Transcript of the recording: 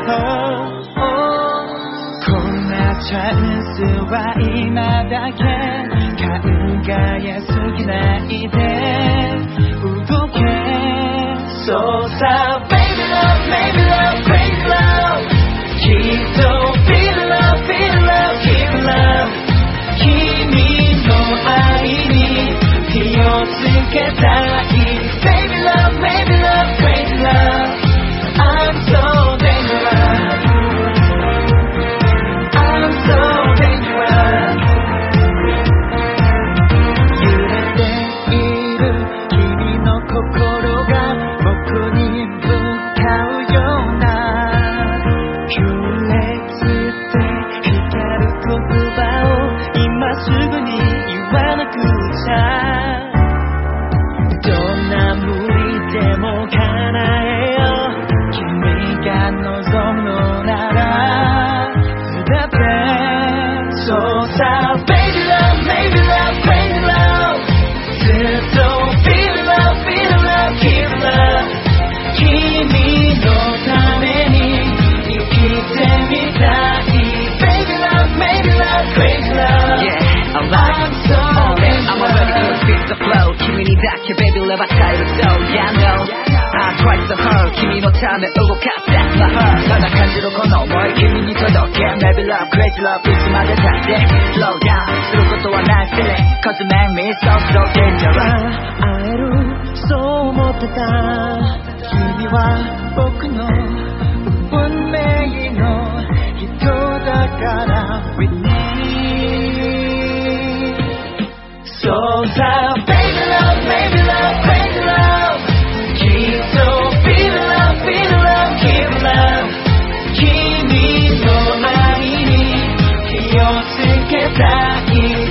こんなチャンスは今だけ考えすぎないで動けそうさ Baby love, baby love, crazy love きっと Feel love, feel love, feel love 君の愛に火をつけたい Baby love, baby love, crazy love I'm so dangerous I'm so dangerous 揺れている君の心が僕に向かうような強烈で光る言葉を今すぐに言わなくちゃどんな無理でも叶えよう君が望むのなら全てそうさ Baby love, baby love, crazy love ずっと Feel love, feel love, feel love 君のために生きてみたい Baby love, baby love, crazy love Yeah, alright I'm so I'm already in the feel the flow 君にだけ baby love 与える So yeah, no I tried so hard 君のため動かす That's my heart ただ感じるこの想い君に届け Baby love, crazy love いつまでたって Slow down することはない feeling Cause you make me so so dangerous 会えるそう思ってた君は僕の運命の人だから With me そうさ Baby love, baby love, crazy love きっと Feel love, feel love, feel love 君の愛に火をつけたい